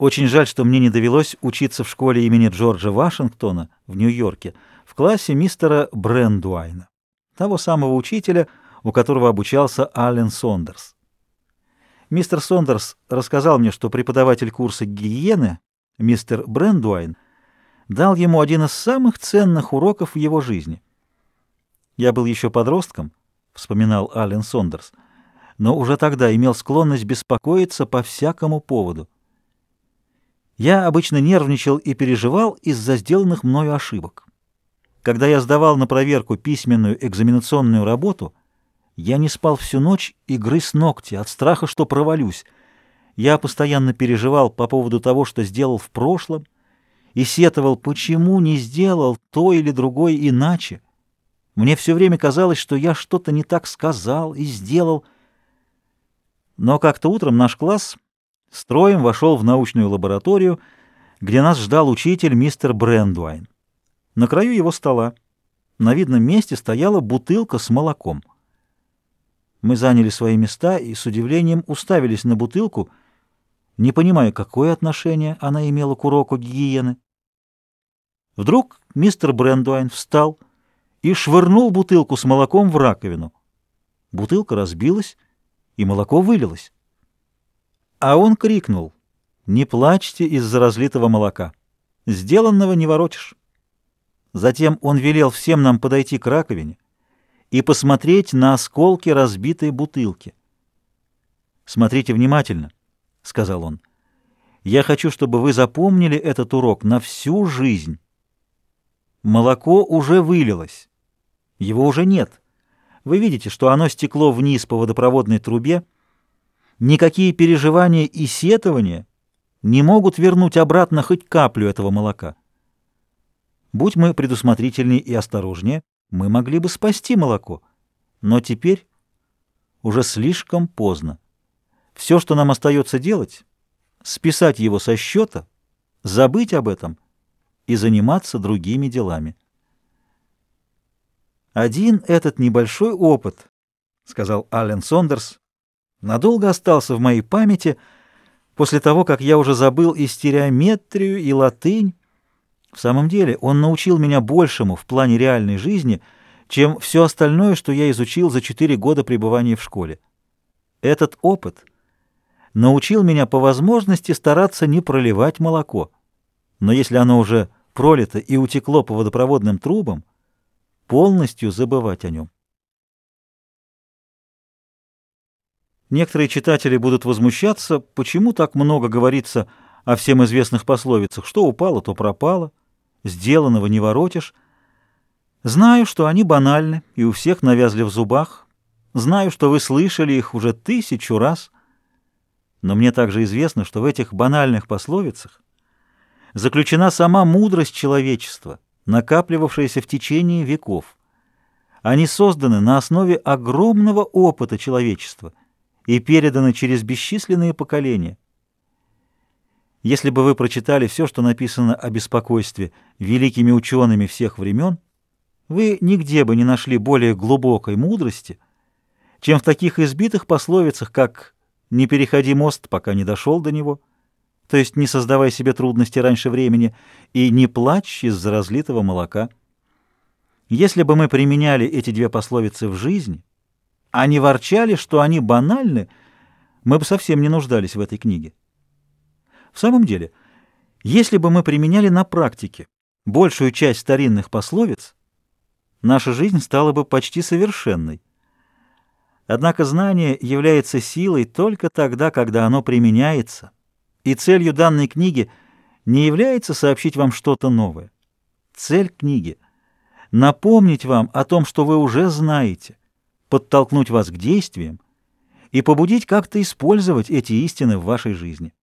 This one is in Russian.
Очень жаль, что мне не довелось учиться в школе имени Джорджа Вашингтона в Нью-Йорке в классе мистера Брэндуайна, того самого учителя, у которого обучался Аллен Сондерс. Мистер Сондерс рассказал мне, что преподаватель курса гигиены, мистер Брэндуайн, дал ему один из самых ценных уроков в его жизни. «Я был еще подростком», — вспоминал Аллен Сондерс, но уже тогда имел склонность беспокоиться по всякому поводу. Я обычно нервничал и переживал из-за сделанных мною ошибок. Когда я сдавал на проверку письменную экзаменационную работу, я не спал всю ночь и грыз ногти от страха, что провалюсь. Я постоянно переживал по поводу того, что сделал в прошлом, и сетовал, почему не сделал то или другое иначе. Мне все время казалось, что я что-то не так сказал и сделал. Но как-то утром наш класс строем вошел в научную лабораторию, где нас ждал учитель мистер Брэндуайн. На краю его стола на видном месте стояла бутылка с молоком. Мы заняли свои места и с удивлением уставились на бутылку, не понимая, какое отношение она имела к уроку гигиены. Вдруг мистер Брэндуайн встал и швырнул бутылку с молоком в раковину. Бутылка разбилась, и молоко вылилось. А он крикнул: «Не плачьте из-за разлитого молока. Сделанного не воротишь». Затем он велел всем нам подойти к раковине и посмотреть на осколки разбитой бутылки. «Смотрите внимательно», — сказал он. «Я хочу, чтобы вы запомнили этот урок на всю жизнь. Молоко уже вылилось. Его уже нет. Вы видите, что оно стекло вниз по водопроводной трубе. Никакие переживания и сетования не могут вернуть обратно хоть каплю этого молока. Будь мы предусмотрительнее и осторожнее, мы могли бы спасти молоко. Но теперь уже слишком поздно. Все, что нам остается делать, списать его со счета, забыть об этом и заниматься другими делами». «Один этот небольшой опыт, — сказал Аллен Сондерс, — надолго остался в моей памяти после того, как я уже забыл и стереометрию, и латынь. В самом деле он научил меня большему в плане реальной жизни, чем все остальное, что я изучил за 4 года пребывания в школе. Этот опыт научил меня по возможности стараться не проливать молоко, но если оно уже пролито и утекло по водопроводным трубам, полностью забывать о нем». Некоторые читатели будут возмущаться, почему так много говорится о всем известных пословицах: что упало, то пропало, сделанного не воротишь. Знаю, что они банальны и у всех навязли в зубах, знаю, что вы слышали их уже 1000 раз, но мне также известно, что в этих банальных пословицах заключена сама мудрость человечества, накапливавшаяся в течение веков. Они созданы на основе огромного опыта человечества и переданы через бесчисленные поколения. Если бы вы прочитали все, что написано о беспокойстве великими учеными всех времен, вы нигде бы не нашли более глубокой мудрости, чем в таких избитых пословицах, как «не переходи мост, пока не дошел до него», то есть «не создавай себе трудности раньше времени» и «не плачь из-за разлитого молока». Если бы мы применяли эти 2 пословицы в жизни, а не ворчали, что они банальны, мы бы совсем не нуждались в этой книге. В самом деле, если бы мы применяли на практике большую часть старинных пословиц, наша жизнь стала бы почти совершенной. Однако знание является силой только тогда, когда оно применяется, и целью данной книги не является сообщить вам что-то новое. Цель книги — напомнить вам о том, что вы уже знаете, подтолкнуть вас к действиям и побудить как-то использовать эти истины в вашей жизни.